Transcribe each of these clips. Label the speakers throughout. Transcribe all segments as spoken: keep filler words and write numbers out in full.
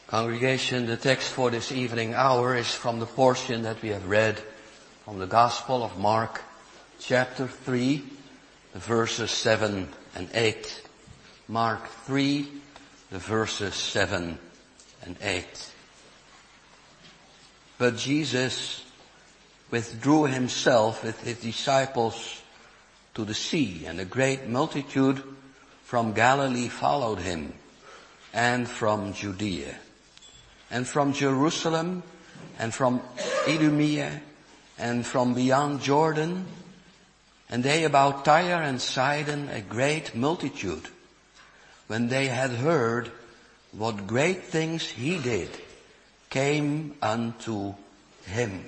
Speaker 1: Congregation, the text for this evening hour is from the portion that we have read from the Gospel of Mark, chapter three, the verses seven and eight. Mark three, the verses seven and eight. But Jesus withdrew himself with his disciples to the sea, and a great multitude from Galilee followed him, and from Judea, and from Jerusalem, and from Idumea, and from beyond Jordan, and they about Tyre and Sidon, a great multitude, when they had heard what great things he did, came unto him.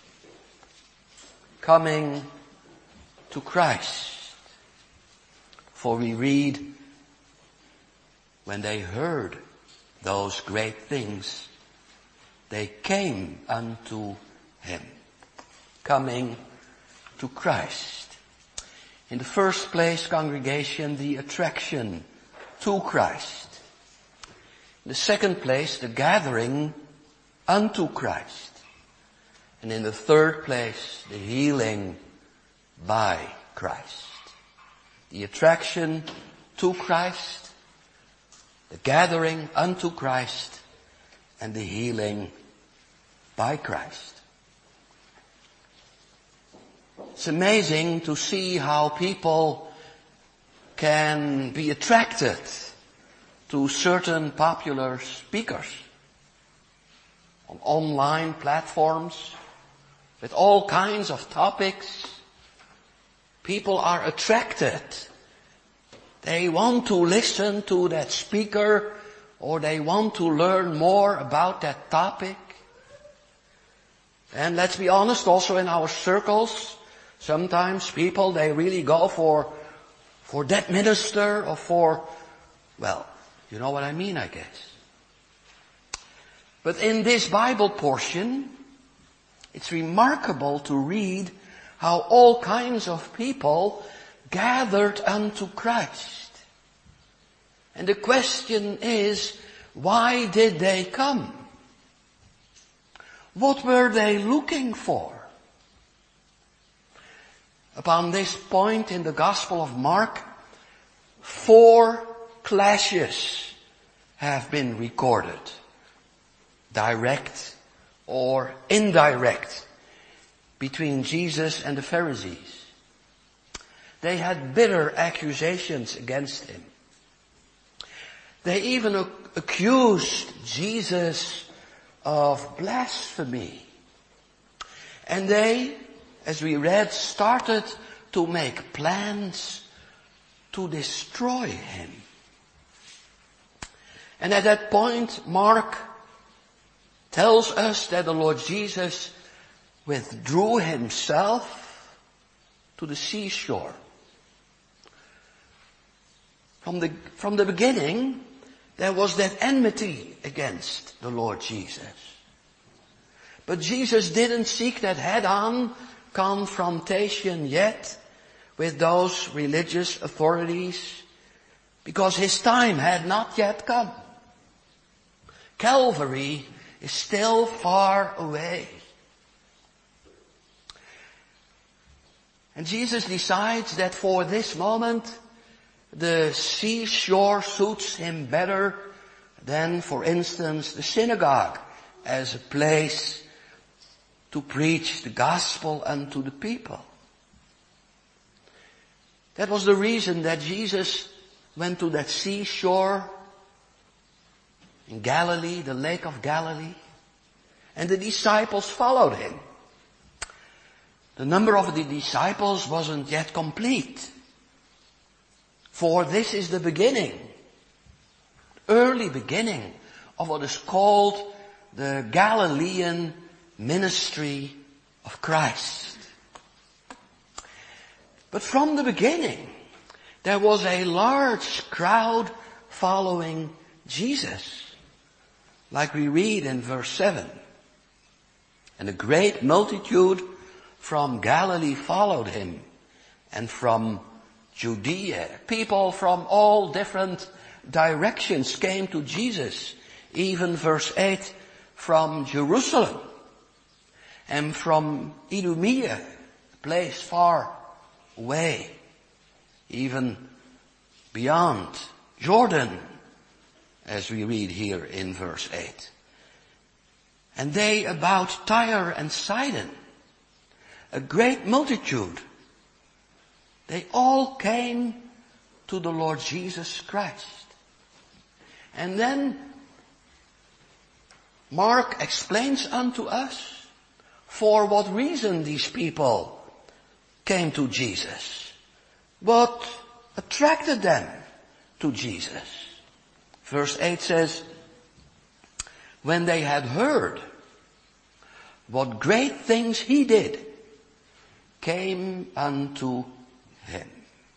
Speaker 1: Coming to Christ. For we read, when they heard those great things, they came unto him. Coming to Christ. In the first place, congregation, the attraction to Christ. In the second place, the gathering unto Christ. And in the third place, the healing by Christ. The attraction to Christ, the gathering unto Christ, and the healing by Christ. It's amazing to see how people can be attracted to certain popular speakers on online platforms with all kinds of topics. People are attracted. They want to listen to that speaker, or they want to learn more about that topic. And let's be honest, also in our circles, sometimes people, they really go for, for that minister or for, well, you know what I mean, I guess. But in this Bible portion, it's remarkable to read how all kinds of people gathered unto Christ. And the question is, why did they come? What were they looking for? Upon this point in the Gospel of Mark, four clashes have been recorded. Direct or indirect, between Jesus and the Pharisees. They had bitter accusations against him. They even accused Jesus of blasphemy. And they, as we read, started to make plans to destroy him. And at that point, Mark tells us that the Lord Jesus withdrew himself to the seashore. From the, from the beginning, there was that enmity against the Lord Jesus. But Jesus didn't seek that head-on confrontation yet with those religious authorities, because his time had not yet come. Calvary is still far away. And Jesus decides that for this moment, the seashore suits him better than, for instance, the synagogue as a place to preach the gospel unto the people. That was the reason that Jesus went to that seashore in Galilee, the Lake of Galilee, and the disciples followed him. The number of the disciples wasn't yet complete, for this is the beginning, early beginning of what is called the Galilean ministry of Christ. But from the beginning, there was a large crowd following Jesus. Like we read in verse seven. And a great multitude from Galilee followed him, and from Judea. People from all different directions came to Jesus even verse eight, from Jerusalem and from Idumea, a place far away, even beyond Jordan, as we read here in verse eight. And they about Tyre and Sidon, a great multitude, they all came to the Lord Jesus Christ. And then Mark explains unto us for what reason these people came to Jesus, what attracted them to Jesus. Verse eight says, when they had heard what great things he did, came unto him.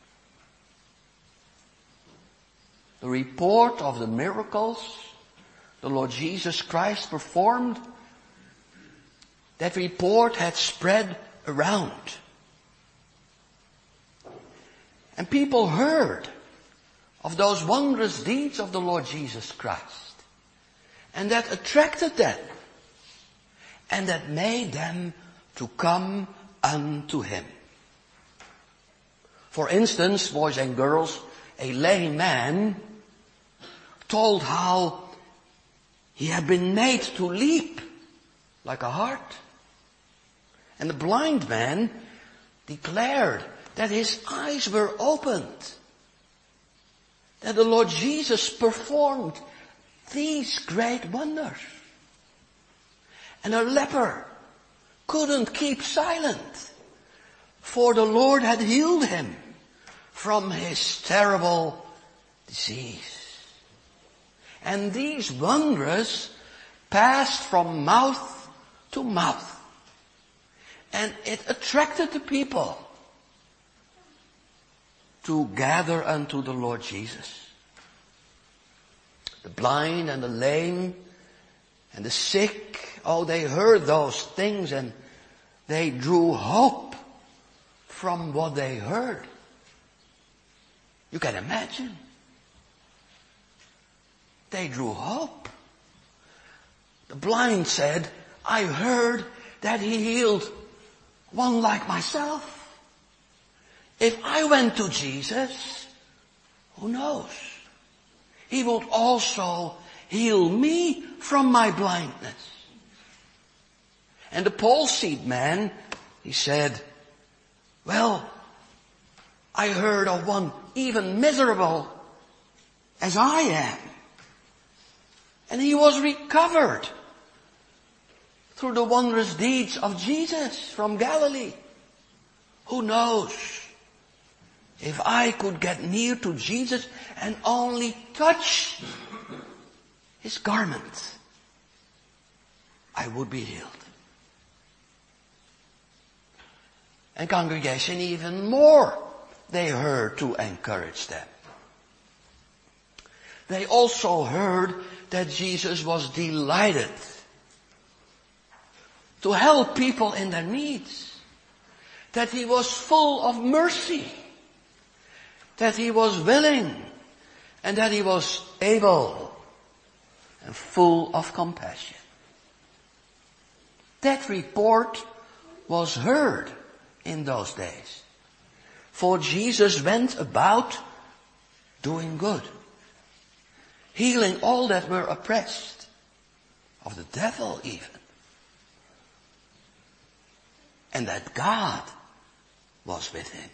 Speaker 1: The report of the miracles the Lord Jesus Christ performed, that report had spread around. And people heard of those wondrous deeds of the Lord Jesus Christ. And that attracted them. And that made them to come unto him. For instance, boys and girls, a lame man told how he had been made to leap like a hart. And the blind man declared that his eyes were opened. That the Lord Jesus performed these great wonders. And a leper couldn't keep silent, for the Lord had healed him from his terrible disease. And these wonders passed from mouth to mouth. And it attracted the people to gather unto the Lord Jesus. The blind and the lame and the sick, oh, they heard those things and they drew hope from what they heard. You can imagine. They drew hope. The blind said, I heard that he healed one like myself. If I went to Jesus, who knows? He would also heal me from my blindness. And the palsied man, he said, well, I heard of one even miserable as I am. And he was recovered through the wondrous deeds of Jesus from Galilee. Who knows? If I could get near to Jesus and only touch his garment, I would be healed. And congregation, even more they heard to encourage them. They also heard that Jesus was delighted to help people in their needs. That he was full of mercy. That he was willing. And that he was able and full of compassion. That report was heard in those days. For Jesus went about doing good. Healing all that were oppressed, of the devil even. And that God was with him.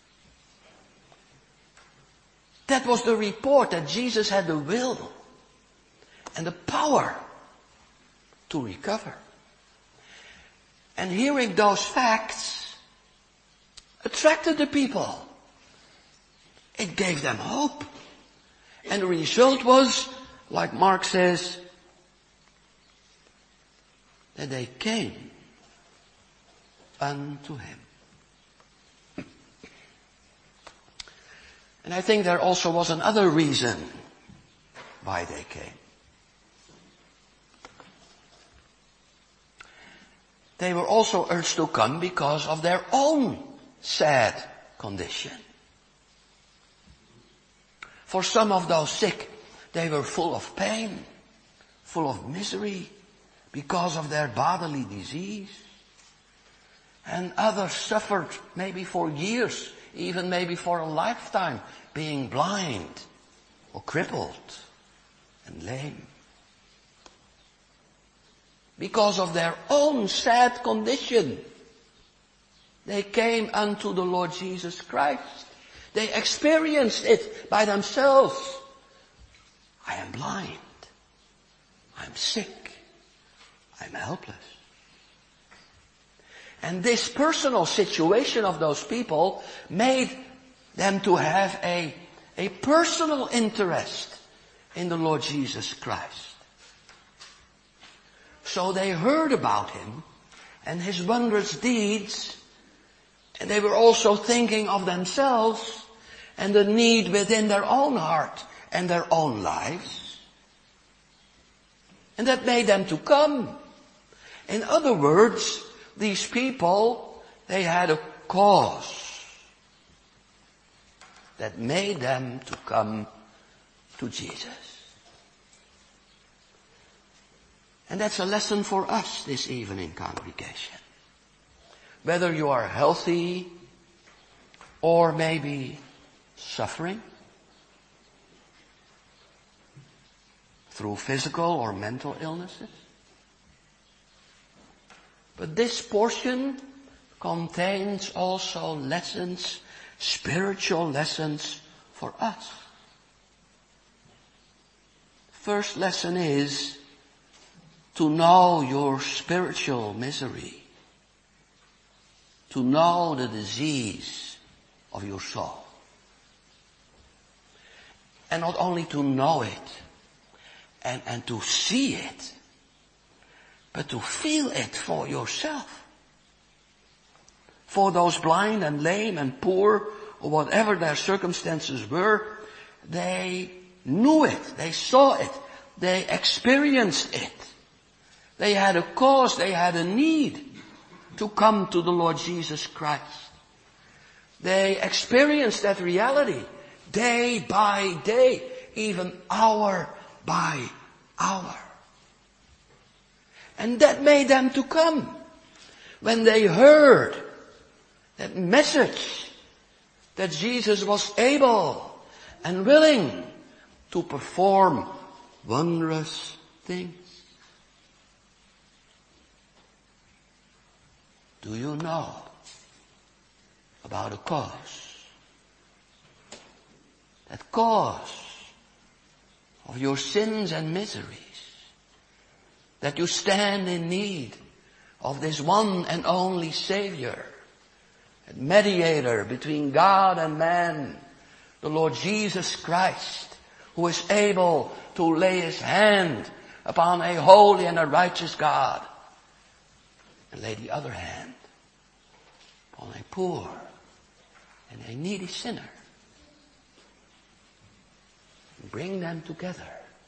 Speaker 1: That was the report, that Jesus had the will and the power to recover. And hearing those facts attracted the people. It gave them hope. And the result was, like Mark says, that they came unto him. And I think there also was another reason why they came. They were also urged to come because of their own sad condition. For some of those sick, they were full of pain, full of misery because of their bodily disease. And others suffered maybe for years, even maybe for a lifetime, being blind or crippled and lame. Because of their own sad condition, they came unto the Lord Jesus Christ. They experienced it by themselves. I am blind. I'm sick. I'm helpless. And this personal situation of those people made them to have a, a personal interest in the Lord Jesus Christ. So they heard about him and his wondrous deeds, and they were also thinking of themselves and the need within their own heart and their own lives. And that made them to come. In other words, these people, they had a cause that made them to come to Jesus. And that's a lesson for us this evening, congregation. Whether you are healthy or maybe suffering through physical or mental illnesses. But this portion contains also lessons, spiritual lessons for us. First lesson is to know your spiritual misery, to know the disease of your soul. And not only to know it and, and to see it, but to feel it for yourself. For those blind and lame and poor, or whatever their circumstances were, they knew it, they saw it, they experienced it. They had a cause, they had a need to come to the Lord Jesus Christ. They experienced that reality day by day, even hour by hour. And that made them to come. When they heard that message that Jesus was able and willing to perform wondrous things. Do you know about a cause? That cause of your sins and miseries. That you stand in need of this one and only Savior, a mediator between God and man, the Lord Jesus Christ, who is able to lay his hand upon a holy and a righteous God and lay the other hand upon a poor and a needy sinner and bring them together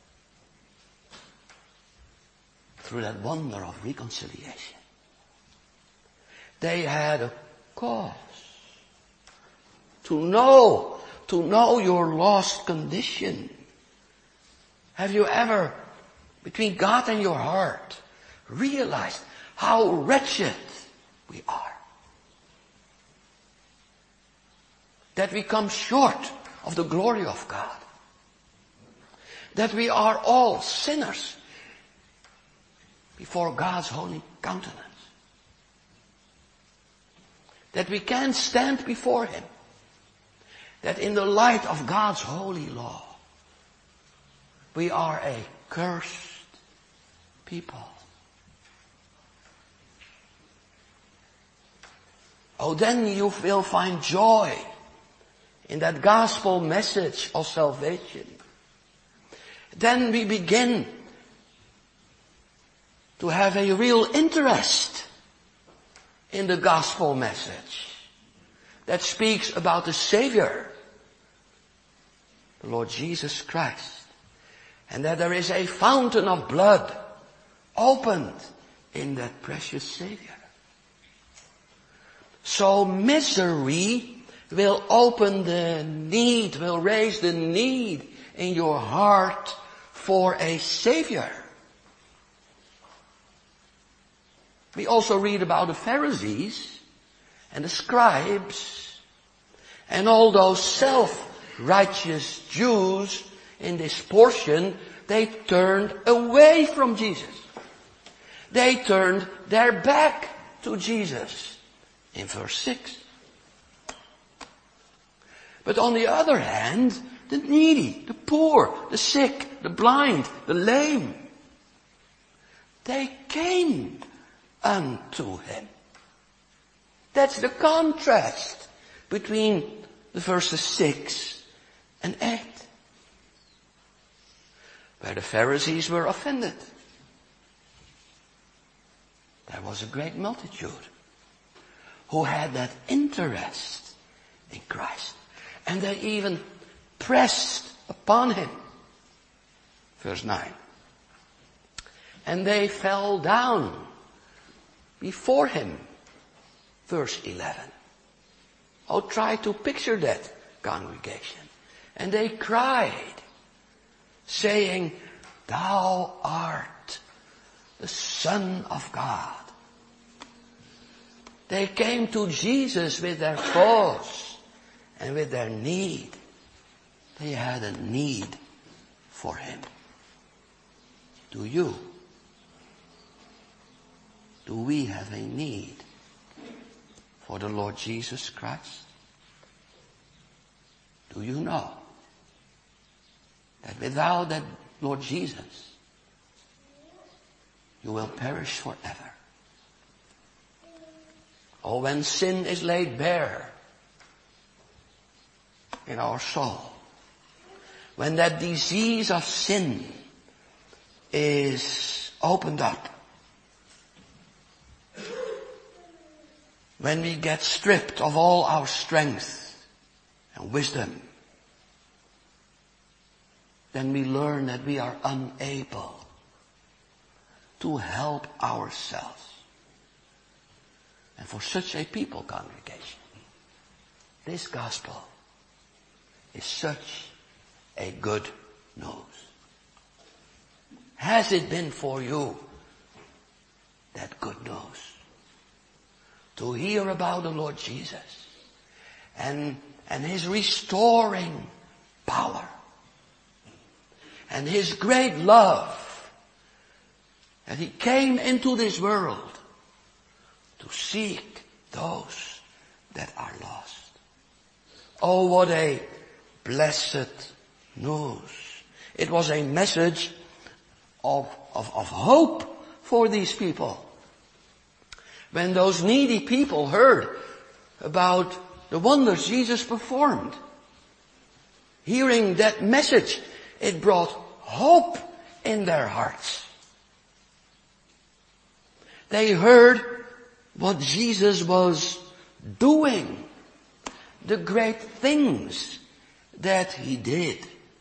Speaker 1: through that wonder of reconciliation. They had a cause to know, to know your lost condition. Have you ever, between God and your heart, realized how wretched we are? That we come short of the glory of God. That we are all sinners before God's holy countenance. That we can't stand before him. That in the light of God's holy law, we are a cursed people. Oh, then you will find joy in that gospel message of salvation. Then we begin to have a real interest in the gospel message that speaks about the Savior, the Lord Jesus Christ, and that there is a fountain of blood opened in that precious Savior. So misery will open the need, will raise the need in your heart for a Savior, We also read about the Pharisees and the scribes and all those self-righteous Jews in this portion. They turned away from Jesus. They turned their back to Jesus in verse six. But on the other hand, the needy, the poor, the sick, the blind, the lame, they came unto him. That's the contrast between the verses six and eight. Where the Pharisees were offended, there was a great multitude who had that interest in Christ. And they even pressed upon him. Verse nine. And they fell down before him. Verse eleven. Oh, try to picture that, congregation. And they cried, saying, Thou art the Son of God. They came to Jesus with their cause and with their need. They had a need for him. Do you? Do we have a need for the Lord Jesus Christ? Do you know that without that Lord Jesus, you will perish forever? Oh, when sin is laid bare in our soul, when that disease of sin is opened up, when we get stripped of all our strength and wisdom, then we learn that we are unable to help ourselves. And for such a people, congregation, this gospel is such a good news. Has it been for you that good news? To hear about the Lord Jesus and, and his restoring power and his great love, that he came into this world to seek those that are lost. Oh, what a blessed news. It was a message of, of, of hope for these people. When those needy people heard about the wonders Jesus performed, hearing that message, it brought hope in their hearts. They heard what Jesus was doing, the great things that he did.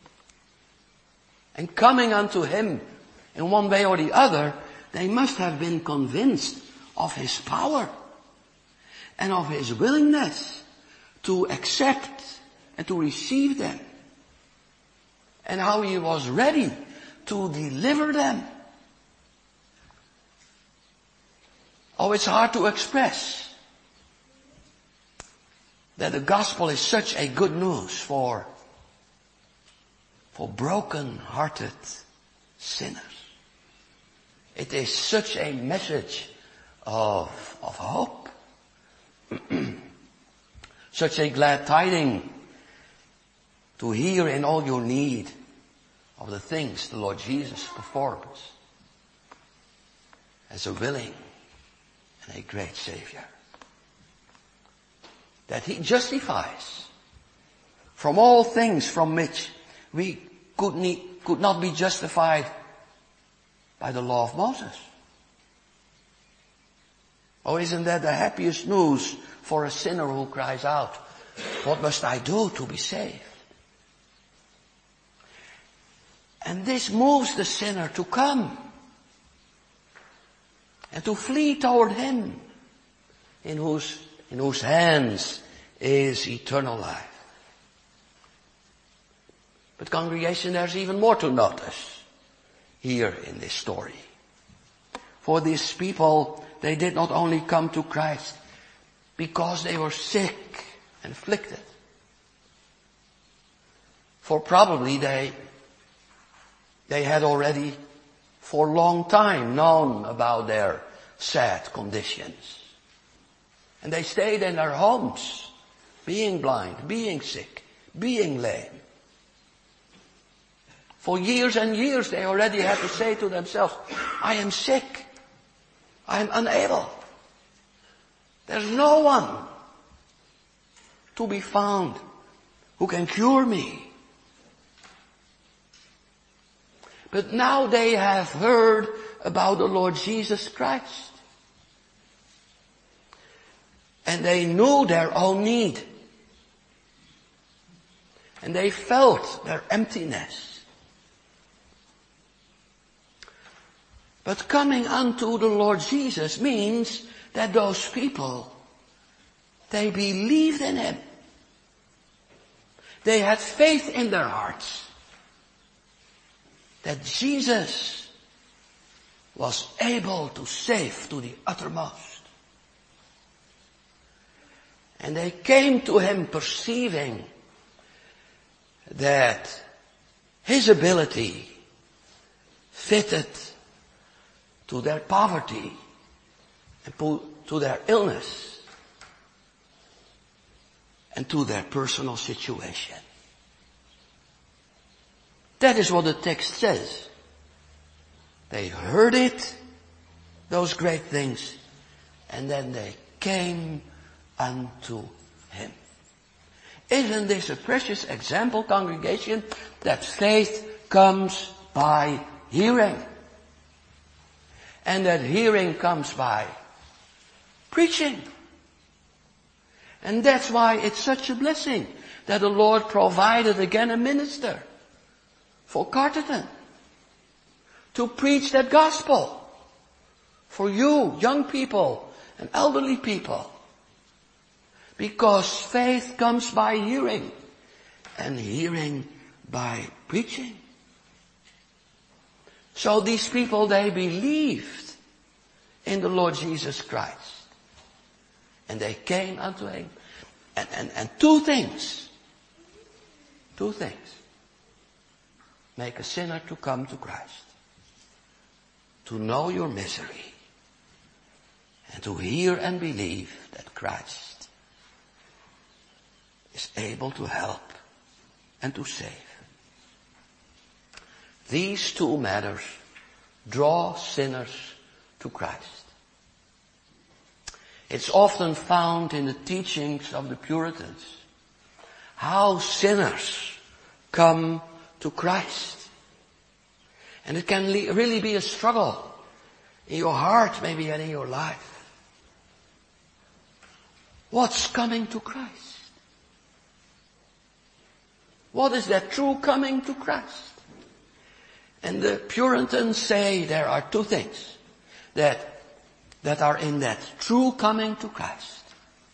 Speaker 1: And coming unto him in one way or the other, they must have been convinced of his power and of his willingness to accept and to receive them, and how he was ready to deliver them. Oh, it's hard to express that the gospel is such a good news for, for broken-hearted sinners. It is such a message of, of hope. Such a glad tiding to hear in all your need of the things the Lord Jesus performs as a willing and a great Savior. That he justifies from all things from which we could, need, could not be justified by the law of Moses. Oh, isn't that the happiest news for a sinner who cries out, what must I do to be saved? And this moves the sinner to come and to flee toward him in whose, in whose hands is eternal life. But congregation, there's even more to notice here in this story. For these people they did not only come to Christ because they were sick and afflicted. For probably they, they had already for a long time known about their sad conditions. And they stayed in their homes, being blind, being sick, being lame. For years and years they already had to say to themselves, I am sick. I am unable. There's no one to be found who can cure me. But now they have heard about the Lord Jesus Christ. And they knew their own need. And they felt their emptiness. But coming unto the Lord Jesus means that those people, they believed in Him. They had faith in their hearts that Jesus was able to save to the uttermost. And they came to Him perceiving that His ability fitted to their poverty and to their illness and to their personal situation. That is what the text says. They heard it, those great things, and then they came unto Him. Isn't this a precious example, congregation, that faith comes by hearing? And that hearing comes by preaching. And that's why it's such a blessing that the Lord provided again a minister for Carterton to preach that gospel for you, young people and elderly people. Because faith comes by hearing, and hearing by preaching. So these people, they believed in the Lord Jesus Christ. And they came unto Him. And, and, and two things, two things make a sinner to come to Christ. To know your misery. And to hear and believe that Christ is able to help and to save. These two matters draw sinners to Christ. It's often found in the teachings of the Puritans how sinners come to Christ. And it can really be a struggle in your heart, maybe, and in your life. What's coming to Christ? What is that true coming to Christ? And the Puritans say there are two things that, that are in that true coming to Christ.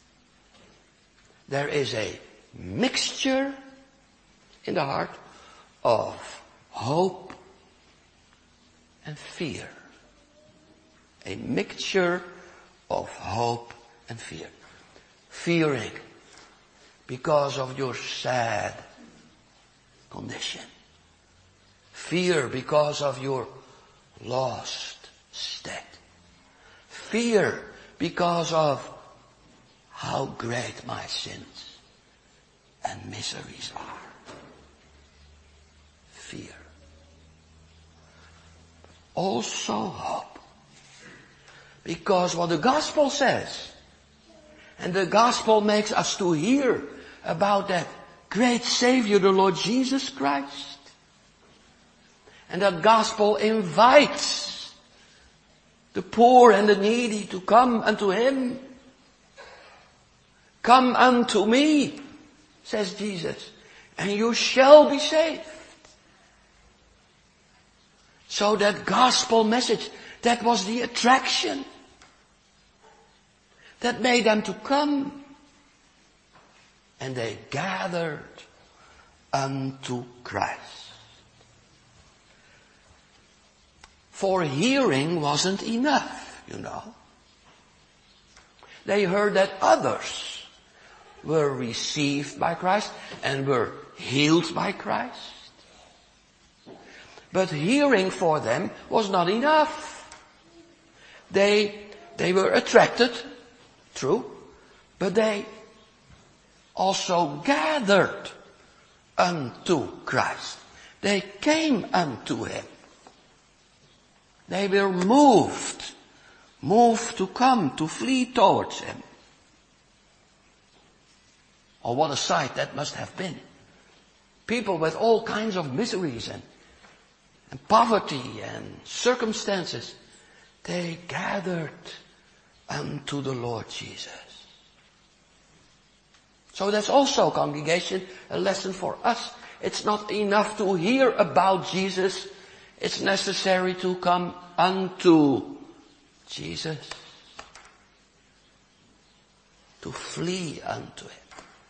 Speaker 1: There is a mixture in the heart of hope and fear. A mixture of hope and fear. Fearing because of your sad condition. Fear because of your lost state. Fear because of how great my sins and miseries are. Fear. Also hope. Because what the gospel says, and the gospel makes us to hear about that great Savior, the Lord Jesus Christ. And that gospel invites the poor and the needy to come unto Him. Come unto me, says Jesus, and you shall be saved. So that gospel message, that was the attraction that made them to come. And they gathered unto Christ. For hearing wasn't enough, you know. They heard that others were received by Christ and were healed by Christ. But hearing for them was not enough. They, they were attracted, true, but they also gathered unto Christ. They came unto Him. They were moved, moved to come, to flee towards Him. Oh, what a sight that must have been. People with all kinds of miseries and, and poverty and circumstances, they gathered unto the Lord Jesus. So that's also, congregation, a lesson for us. It's not enough to hear about Jesus. It's necessary to come unto Jesus. To flee unto Him.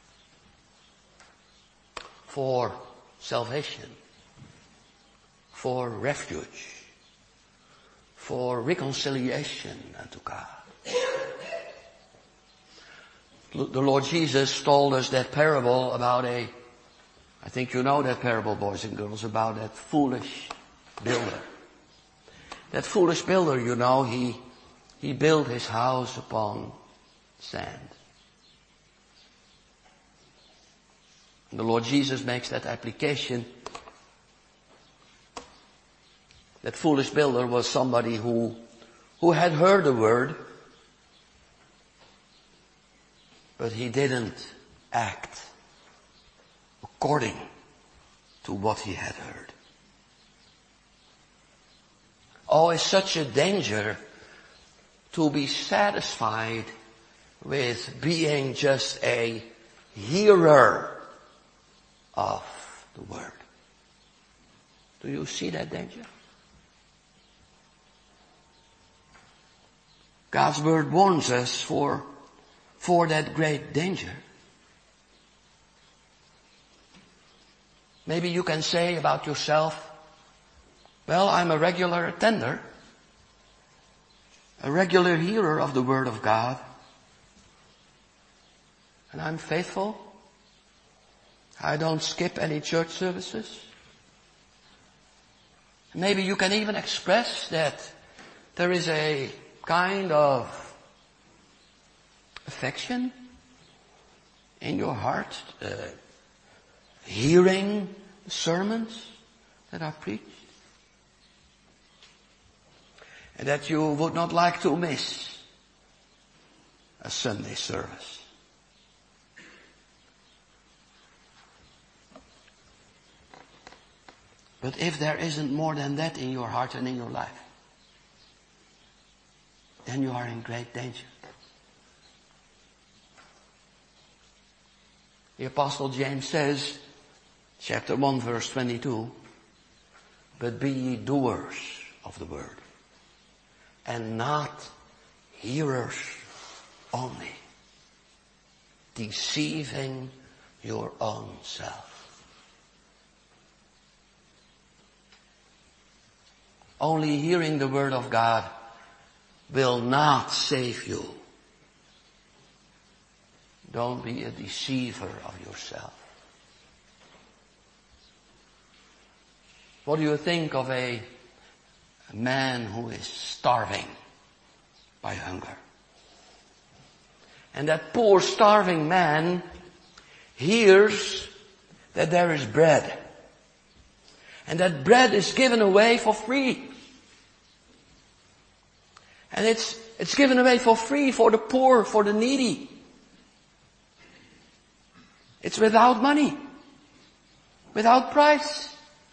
Speaker 1: For salvation. For refuge. For reconciliation unto God. The Lord Jesus told us that parable about a, I think you know that parable, boys and girls, about that foolish builder. That foolish builder, you know, he, he built his house upon sand. And the Lord Jesus makes that application. That foolish builder was somebody who, who had heard the word, but he didn't act according to what he had heard. Oh, it's such a danger to be satisfied with being just a hearer of the word. Do you see that danger? God's word warns us for, for that great danger. Maybe you can say about yourself, well, I'm a regular attender, a regular hearer of the Word of God, and I'm faithful. I don't skip any church services. Maybe you can even express that there is a kind of affection in your heart, uh, hearing sermons that are preached. And that you would not like to miss a Sunday service. But if there isn't more than that in your heart and in your life, then you are in great danger. The Apostle James says, chapter one verse twenty-two, but be ye doers of the word, and not hearers only, deceiving your own self. Only hearing the word of God will not save you. Don't be a deceiver of yourself. What do you think of a, a man who is starving by hunger? And that poor starving man hears that there is bread. And that bread is given away for free. And it's, it's given away for free for the poor, for the needy. It's without money. Without price.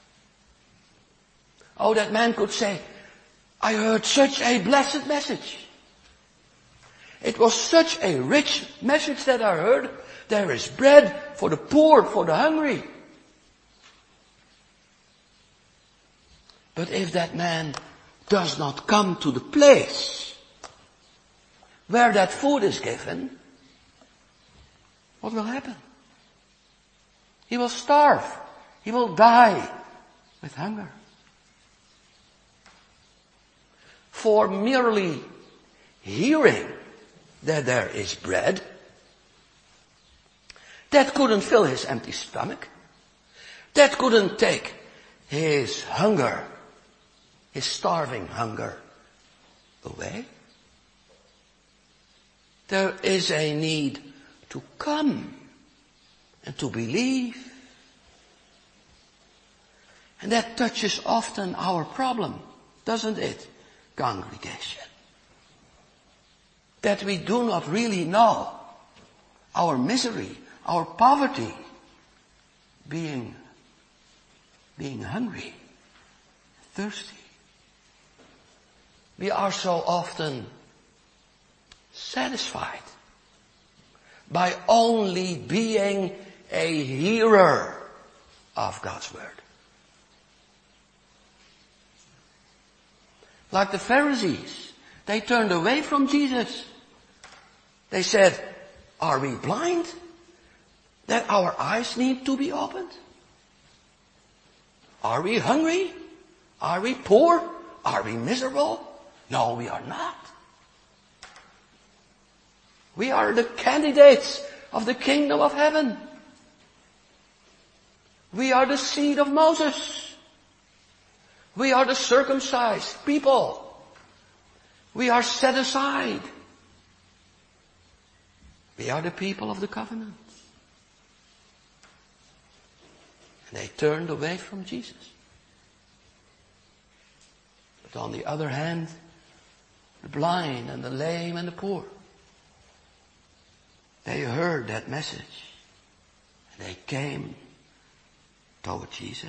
Speaker 1: Oh, that man could say, I heard such a blessed message. It was such a rich message that I heard. There is bread for the poor, for the hungry. But if that man does not come to the place where that food is given, what will happen? He will starve. He will die with hunger. For merely hearing that there is bread. That couldn't fill his empty stomach. That couldn't take his hunger, his starving hunger away. There is a need to come and to believe. And that touches often our problem, doesn't it, congregation? That we do not really know our misery, our poverty, being, being hungry, thirsty. We are so often satisfied by only being a hearer of God's word. Like the Pharisees, they turned away from Jesus. They said, are we blind? That our eyes need to be opened? Are we hungry? Are we poor? Are we miserable? No, we are not. We are the candidates of the kingdom of heaven. We are the seed of Moses. We are the circumcised people. We are set aside. We are the people of the covenant. And they turned away from Jesus. But on the other hand, the blind and the lame and the poor, they heard that message. And they came toward Jesus.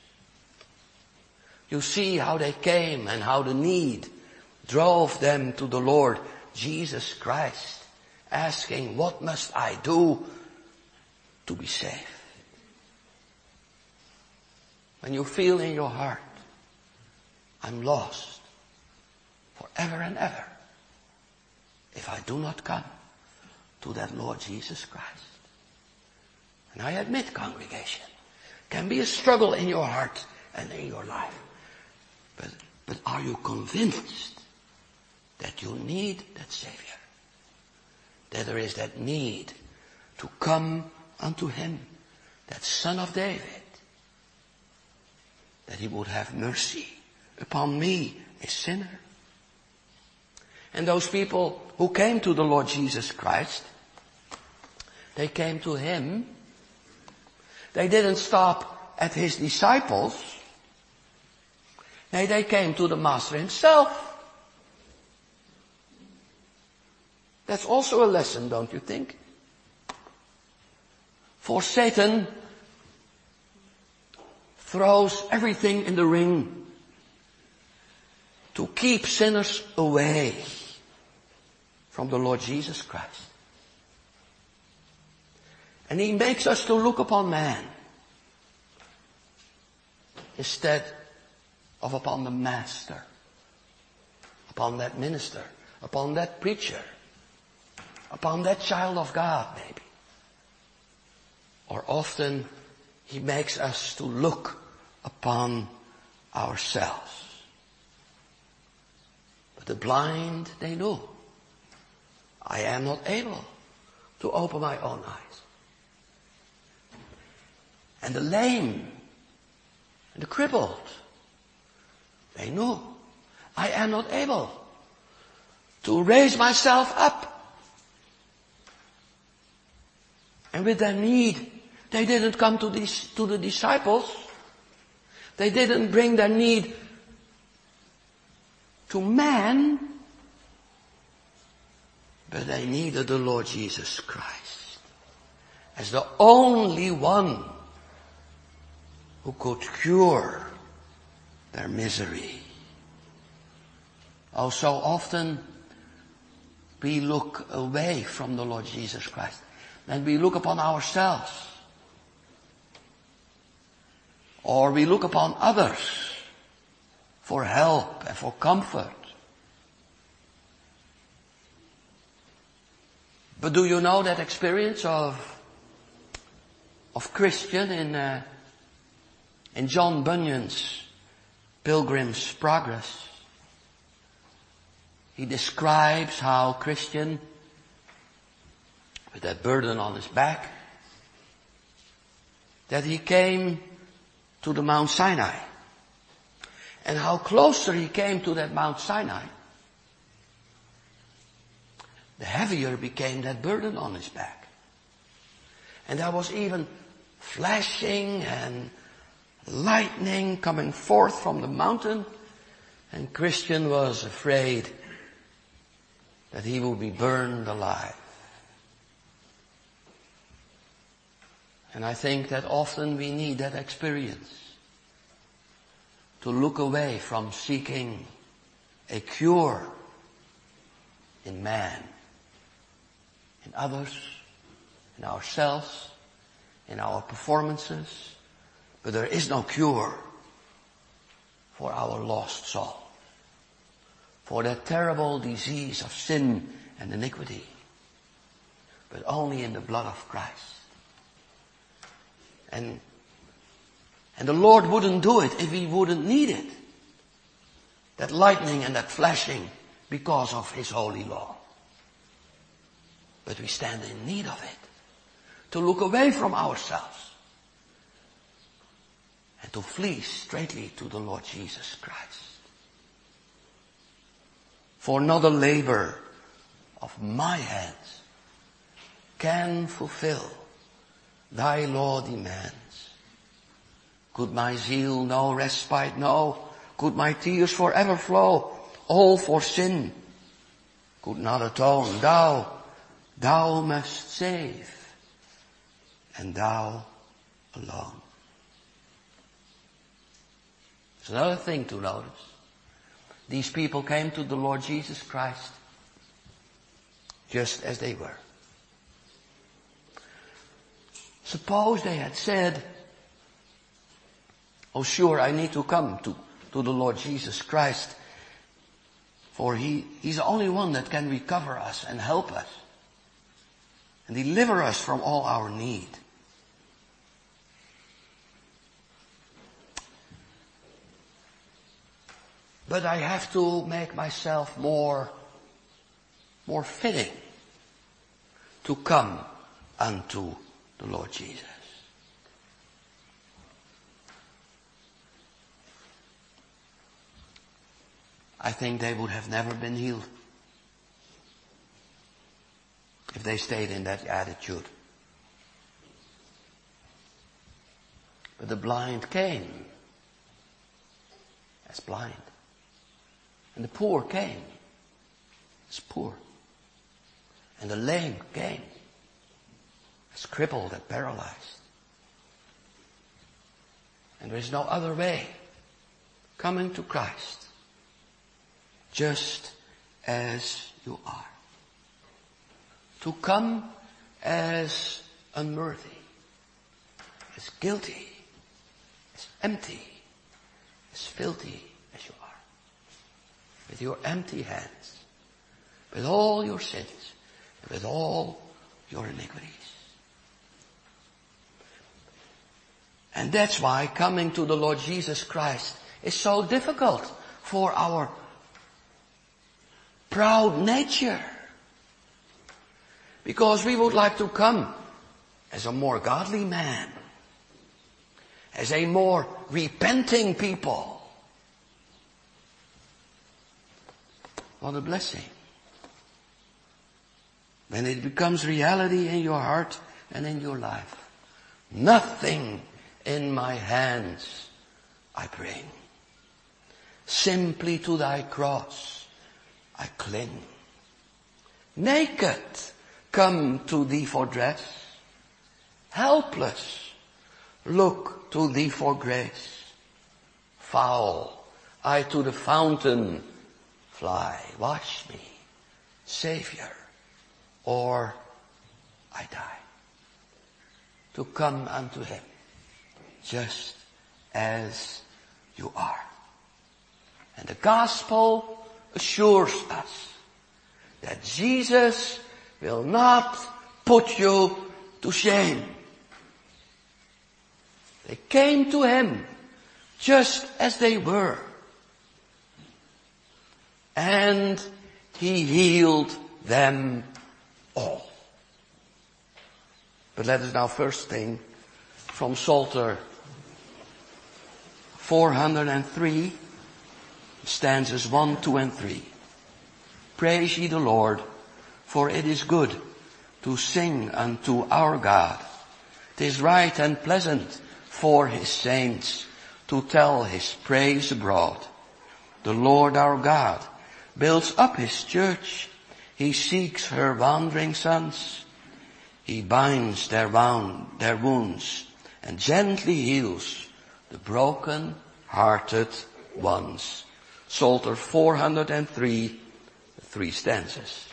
Speaker 1: You see how they came and how the need drove them to the Lord Jesus Christ, asking, what must I do to be saved? When you feel in your heart, I'm lost forever and ever if I do not come to that Lord Jesus Christ. And I admit, congregation, can be a struggle in your heart and in your life. But, but are you convinced that you need that Savior? That there is that need to come unto Him, that Son of David, that He would have mercy upon me, a sinner. And those people who came to the Lord Jesus Christ, they came to Him. They didn't stop at His disciples. Nay, they came to the Master Himself. That's also a lesson, don't you think? For Satan throws everything in the ring to keep sinners away from the Lord Jesus Christ. And he makes us to look upon man instead of upon the master, upon that minister, upon that preacher, upon that child of God, maybe. Or often he makes us to look upon ourselves. But the blind, they knew, I am not able to open my own eyes. And the lame and the crippled, they knew, I am not able to raise myself up. And with their need, they didn't come to these, to the disciples. They didn't bring their need to man, but they needed the Lord Jesus Christ as the only one who could cure their misery. Oh, so often we look away from the Lord Jesus Christ and we look upon ourselves, or we look upon others for help and for comfort. But do you know that experience of of Christian in uh, in John Bunyan's Pilgrim's Progress? He describes how Christian with that burden on his back, that he came to the Mount Sinai. And how closer he came to that Mount Sinai, the heavier became that burden on his back. And there was even flashing and lightning coming forth from the mountain, and Christian was afraid that he would be burned alive. And I think that often we need that experience to look away from seeking a cure in man, in others, in ourselves, in our performances. But there is no cure for our lost soul, for that terrible disease of sin and iniquity, but only in the blood of Christ. And, and the Lord wouldn't do it if he wouldn't need it. That lightning and that flashing because of his holy law. But we stand in need of it. To look away from ourselves. And to flee straightly to the Lord Jesus Christ. For not a labor of my hands can fulfill thy law demands. Could my zeal no respite know? Could my tears forever flow? All for sin could not atone. Thou, thou must save, and thou alone. There's another thing to notice. These people came to the Lord Jesus Christ just as they were. Suppose they had said, oh sure, I need to come to, to the Lord Jesus Christ, for he, he's the only one that can recover us and help us and deliver us from all our need. But I have to make myself more, more fitting to come unto the Lord Jesus. I think they would have never been healed if they stayed in that attitude. But the blind came as blind. And the poor came as poor. And the lame came as crippled and paralyzed. And there is no other way. Coming to Christ, just as you are. To come as unworthy, as guilty, as empty, as filthy as you are. With your empty hands, with all your sins, with all your iniquities. And that's why coming to the Lord Jesus Christ is so difficult for our proud nature. Because we would like to come as a more godly man, as a more repenting people. What a blessing. When it becomes reality in your heart and in your life. Nothing in my hands I bring. Simply to thy cross I cling. Naked come to thee for dress. Helpless look to thee for grace. Foul I to the fountain fly. Wash me, Savior, or I die. To come unto him just as you are. And the gospel assures us that Jesus will not put you to shame. They came to him just as they were. And he healed them all. But let us now first sing from Psalter four hundred three, stanzas one, two, and three. Praise ye the Lord, for it is good to sing unto our God. 'Tis right and pleasant for his saints to tell his praise abroad. The Lord our God builds up his church. He seeks her wandering sons. He binds their, wound, their wounds and gently heals the broken-hearted ones. Psalter four hundred three, three stanzas.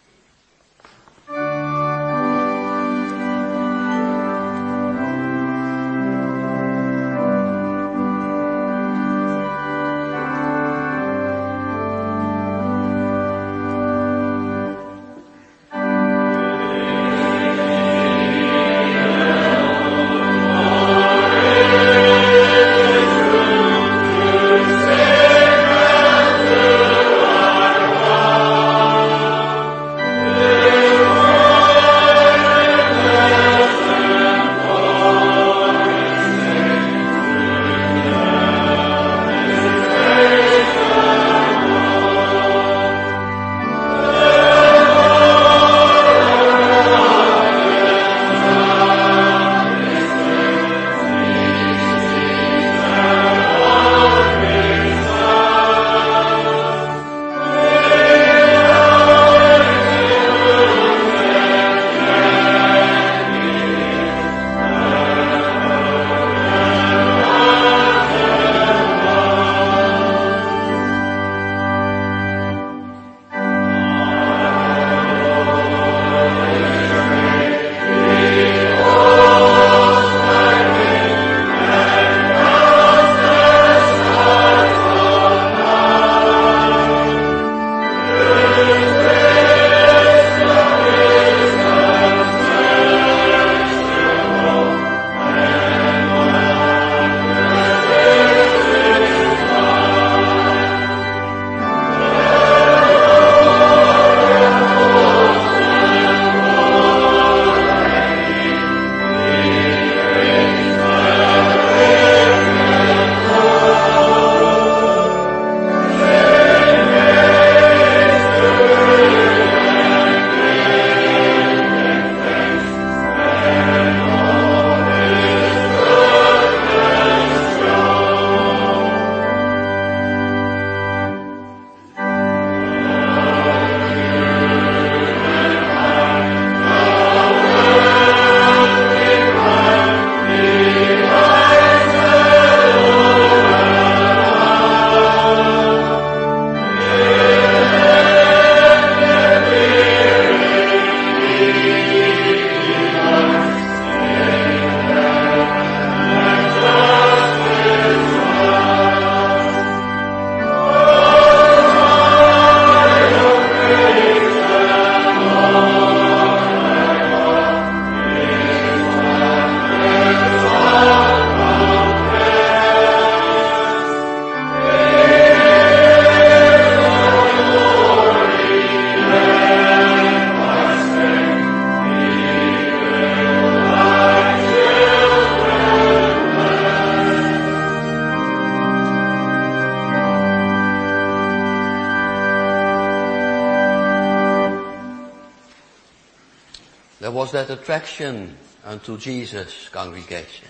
Speaker 1: There was that attraction unto Jesus' congregation.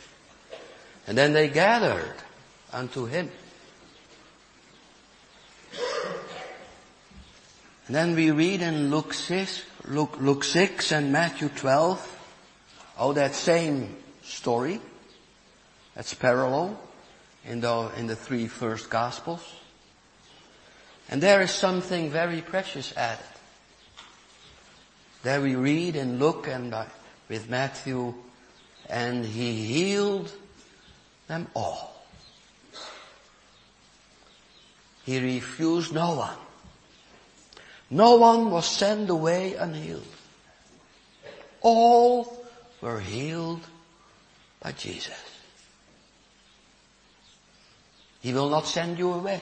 Speaker 1: And then they gathered unto him. And then we read in Luke six, Luke, Luke six and Matthew twelve, oh, that same story. That's parallel in the, in the three first Gospels. And there is something very precious added. There we read in Luke and with Matthew, and he healed them all. He refused no one. No one was sent away unhealed. All were healed by Jesus. He will not send you away.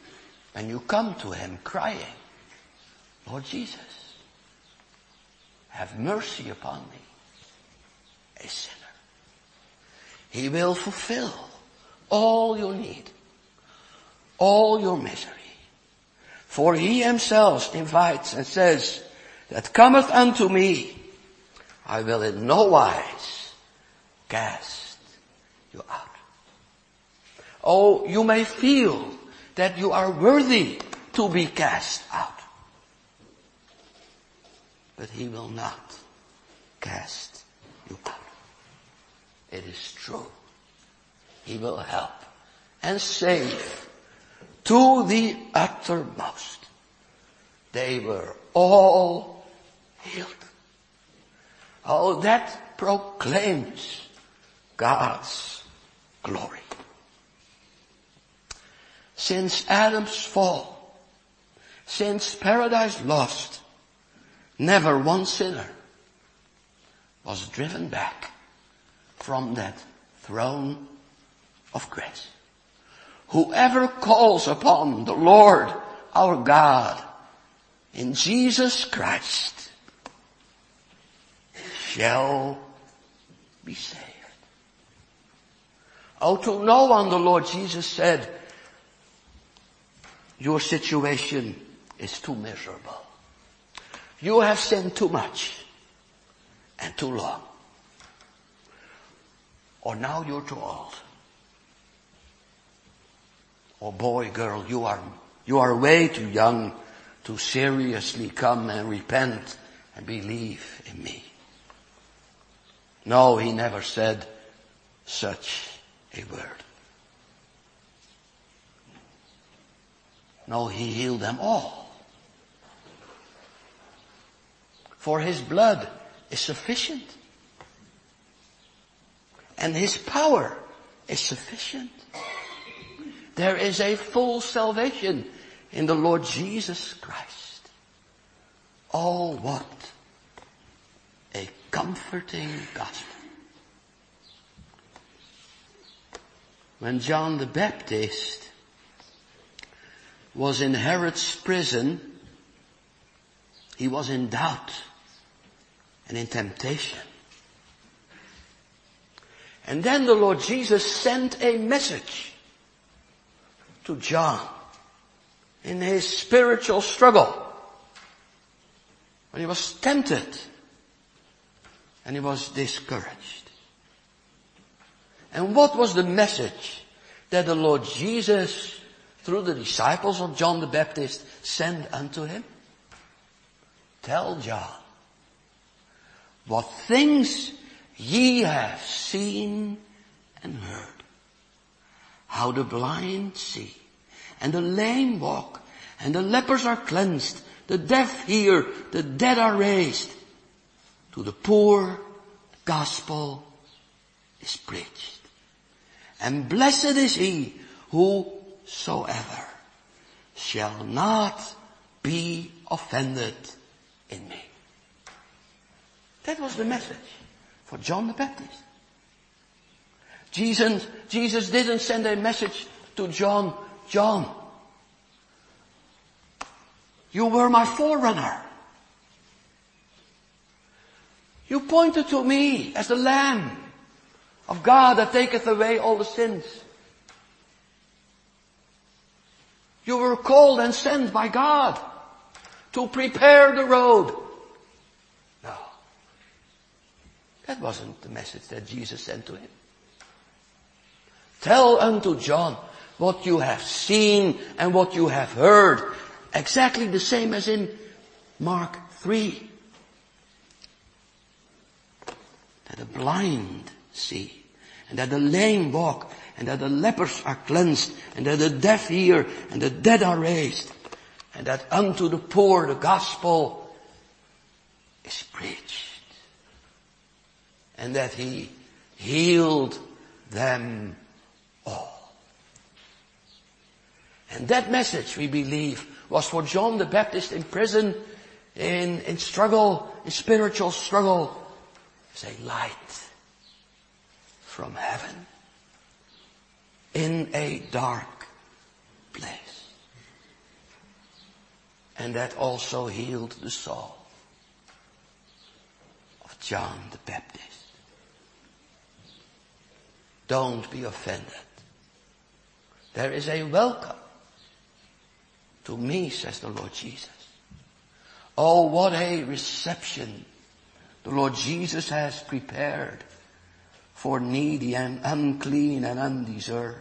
Speaker 1: And you come to him crying, Lord Jesus, have mercy upon me, a sinner. He will fulfill all your need, all your misery. For he himself invites and says, that cometh unto me, I will in no wise cast you out. Oh, you may feel that you are worthy to be cast out. But he will not cast you out. It is true. He will help and save to the uttermost. They were all healed. Oh, that proclaims God's glory. Since Adam's fall, since paradise lost, never one sinner was driven back from that throne of grace. Whoever calls upon the Lord our God in Jesus Christ shall be saved. Oh, to no one the Lord Jesus said, your situation is too miserable. You have sinned too much and too long. Or now you're too old. Or boy, girl, you are, you are way too young to seriously come and repent and believe in me. No, he never said such a word. No, he healed them all. For his blood is sufficient. And his power is sufficient. There is a full salvation in the Lord Jesus Christ. Oh, what a comforting gospel. When John the Baptist was in Herod's prison, he was in doubt and in temptation. And then the Lord Jesus sent a message to John in his spiritual struggle, when he was tempted and he was discouraged. And what was the message that the Lord Jesus, through the disciples of John the Baptist, sent unto him? Tell John, what things ye have seen and heard, how the blind see, and the lame walk, and the lepers are cleansed, the deaf hear, the dead are raised. To the poor, the gospel is preached. And blessed is he whosoever shall not be offended in me. That was the message for John the Baptist. Jesus, Jesus didn't send a message to John, John, you were my forerunner. You pointed to me as the Lamb of God that taketh away all the sins. You were called and sent by God to prepare the road. No. That wasn't the message that Jesus sent to him. Tell unto John what you have seen and what you have heard. Exactly the same as in Mark three. That the blind see, and that the lame walk, and that the lepers are cleansed, and that the deaf hear, and the dead are raised, and that unto the poor the gospel is preached, and that he healed them all. And that message, we believe, was for John the Baptist in prison, in, in struggle, in spiritual struggle, as a light from heaven in a dark place. And that also healed the soul. John the Baptist. Don't be offended. There is a welcome to me, says the Lord Jesus. Oh, what a reception the Lord Jesus has prepared for needy and unclean and undeserved.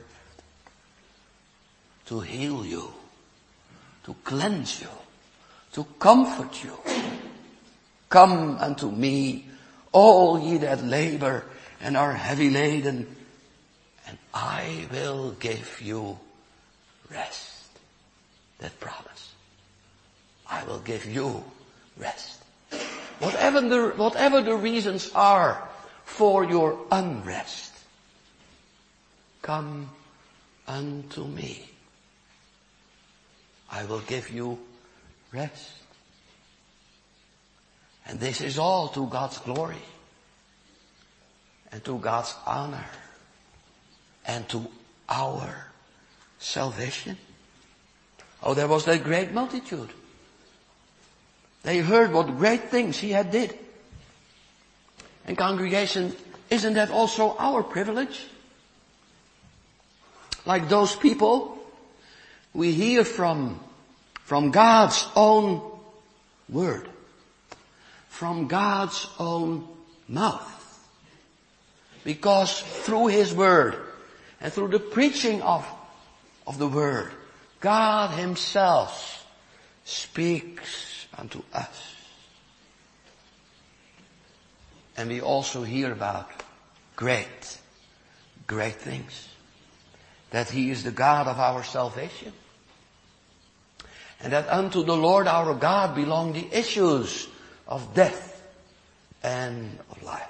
Speaker 1: To heal you, to cleanse you, to comfort you. Come unto me, all ye that labor and are heavy laden, and I will give you rest. That promise. I will give you rest. Whatever the, whatever the reasons are for your unrest, come unto me. I will give you rest. And this is all to God's glory and to God's honor and to our salvation. Oh, there was that great multitude. They heard what great things he had did. And congregation, isn't that also our privilege? Like those people, we hear from, from God's own word, from God's own mouth. Because through his word and through the preaching of, of the word, God himself speaks unto us. And we also hear about great, great things. That he is the God of our salvation. And that unto the Lord our God belong the issues of death and of life.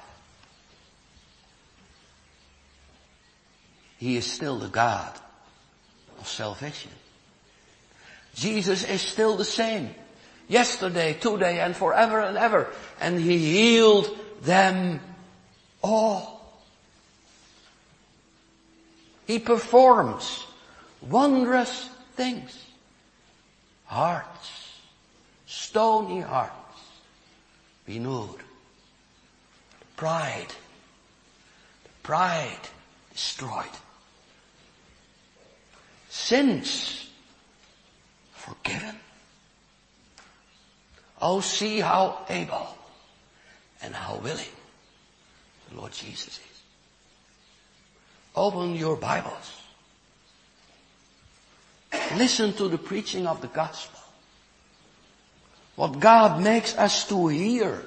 Speaker 1: He is still the God of salvation. Jesus is still the same. Yesterday, today, and forever and ever. And he healed them all. He performs wondrous things. Hearts, stony hearts, renewed. Pride, pride destroyed. Sins forgiven. Oh, see how able and how willing the Lord Jesus is. Open your Bibles. Listen to the preaching of the gospel. What God makes us to hear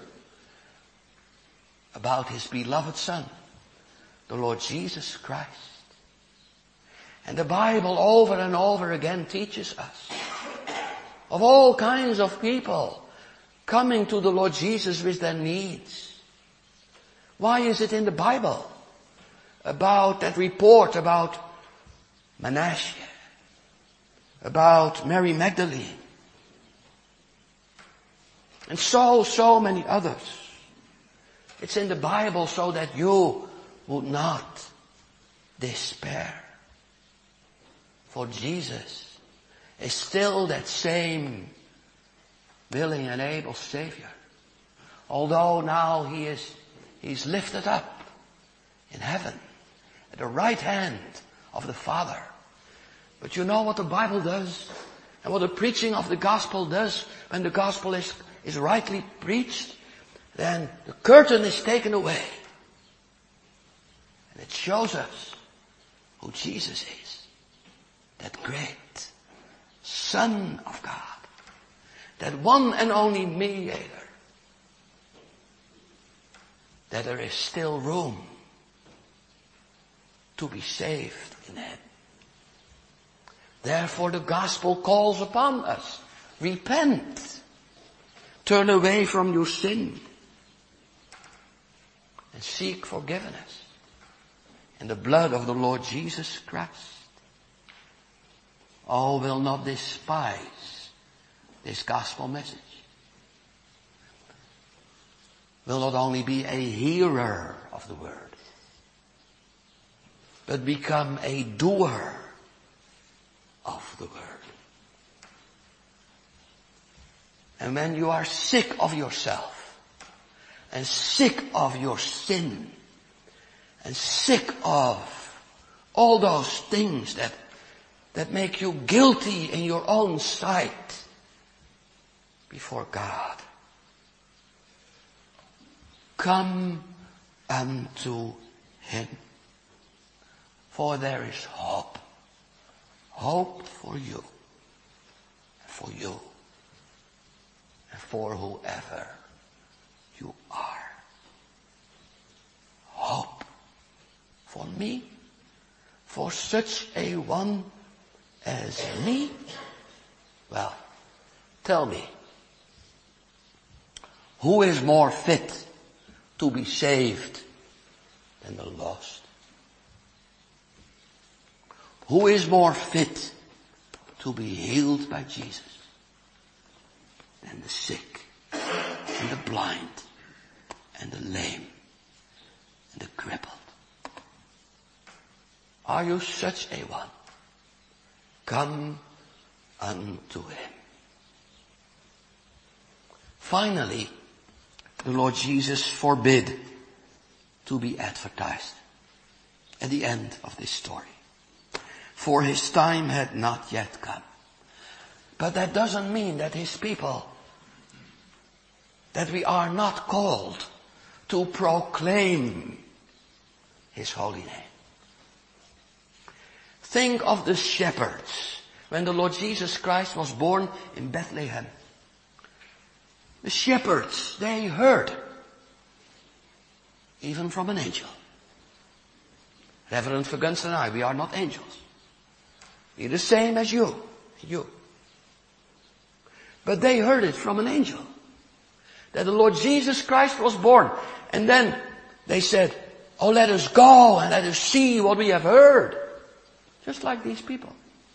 Speaker 1: about his beloved Son, the Lord Jesus Christ. And the Bible over and over again teaches us of all kinds of people coming to the Lord Jesus with their needs. Why is it in the Bible about that report about Manasseh, about Mary Magdalene, and so, so many others? It's in the Bible so that you would not despair. For Jesus is still that same willing and able Savior. Although now he is, he's lifted up in heaven at the right hand of the Father. But you know what the Bible does? And what the preaching of the gospel does when the gospel is, is rightly preached? Then the curtain is taken away. And it shows us who Jesus is. That great Son of God. That one and only mediator. That there is still room to be saved in him. Therefore the gospel calls upon us. Repent. Turn away from your sin. And seek forgiveness in the blood of the Lord Jesus Christ. All will not despise this gospel message. Will not only be a hearer of the word, but become a doer of the word. And when you are sick of yourself, and sick of your sin and sick of all those things that, that make you guilty in your own sight before God. Come unto him, for there is hope. Hope for you, for you, and for whoever you are. Hope for me, for such a one as me. Well, tell me, who is more fit to be saved than the lost? Who is more fit to be healed by Jesus than the sick and the blind and the lame and the crippled? Are you such a one? Come unto him. Finally, the Lord Jesus forbid to be advertised at the end of this story. For his time had not yet come. But that doesn't mean that his people, that we are not called to proclaim his holy name. Think of the shepherds when the Lord Jesus Christ was born in Bethlehem. The shepherds, they heard, even from an angel. Reverend Vergunst and I, we are not angels. We're the same as you, you. But they heard it from an angel, that the Lord Jesus Christ was born. And then they said, oh, let us go and let us see what we have heard. Just like these people.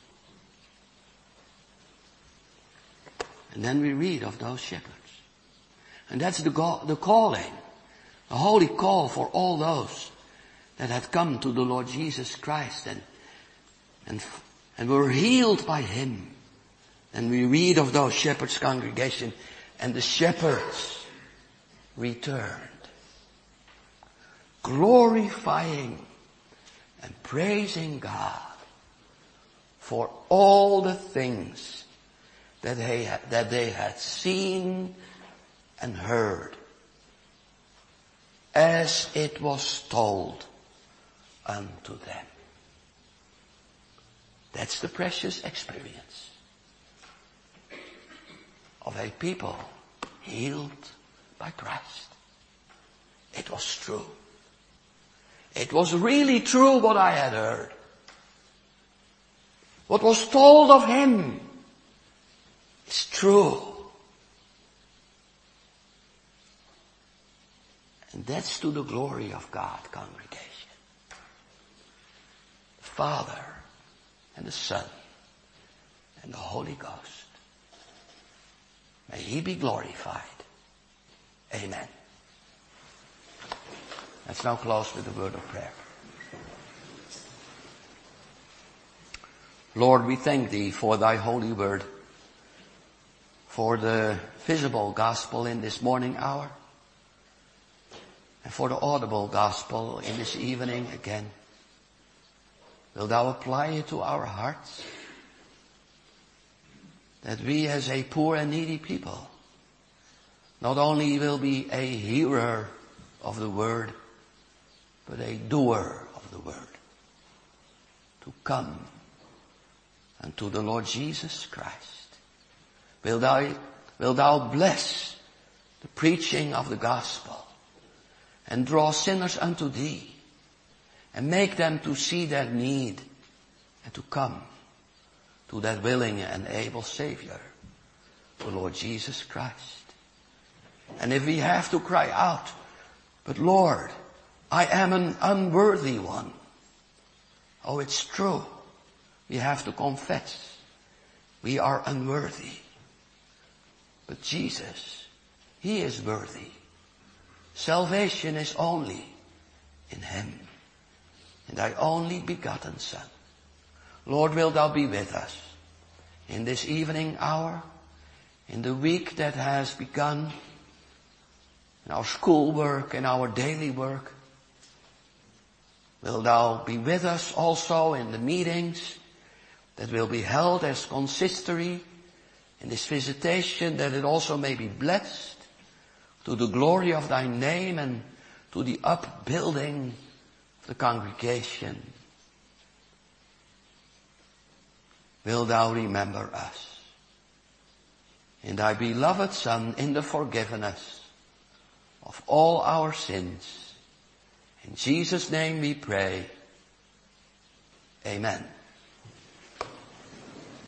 Speaker 1: And then we read of those shepherds. And that's the, go- the calling, the holy call for all those that had come to the Lord Jesus Christ and, and, and were healed by him. And we read of those shepherds' congregation, and the shepherds returned, glorifying and praising God for all the things that they had, that they had seen and heard, as it was told unto them. That's the precious experience of a people healed by Christ. It was true. It was really true what I had heard. What was told of him is true. And that's to the glory of God, congregation. The Father and the Son and the Holy Ghost. May he be glorified. Amen. Let's now close with a word of prayer. Lord, we thank thee for thy holy word, for the visible gospel in this morning hour, and for the audible gospel in this evening again. Will thou apply it to our hearts, that we as a poor and needy people not only will be a hearer of the word, but a doer of the word, to come unto the Lord Jesus Christ. Will thou, will thou bless the preaching of the gospel and draw sinners unto thee and make them to see their need and to come to that willing and able Savior, the Lord Jesus Christ. And if we have to cry out, but Lord, I am an unworthy one. Oh, it's true. We have to confess. We are unworthy. But Jesus, he is worthy. Salvation is only in him, and thy only begotten Son. Lord, wilt thou be with us in this evening hour, in the week that has begun, in our school work, in our daily work. Will thou be with us also in the meetings that will be held as consistory in this visitation, that it also may be blessed to the glory of thy name and to the upbuilding of the congregation. Will thou remember us in thy beloved Son, in the forgiveness of all our sins. In Jesus' name we pray. Amen.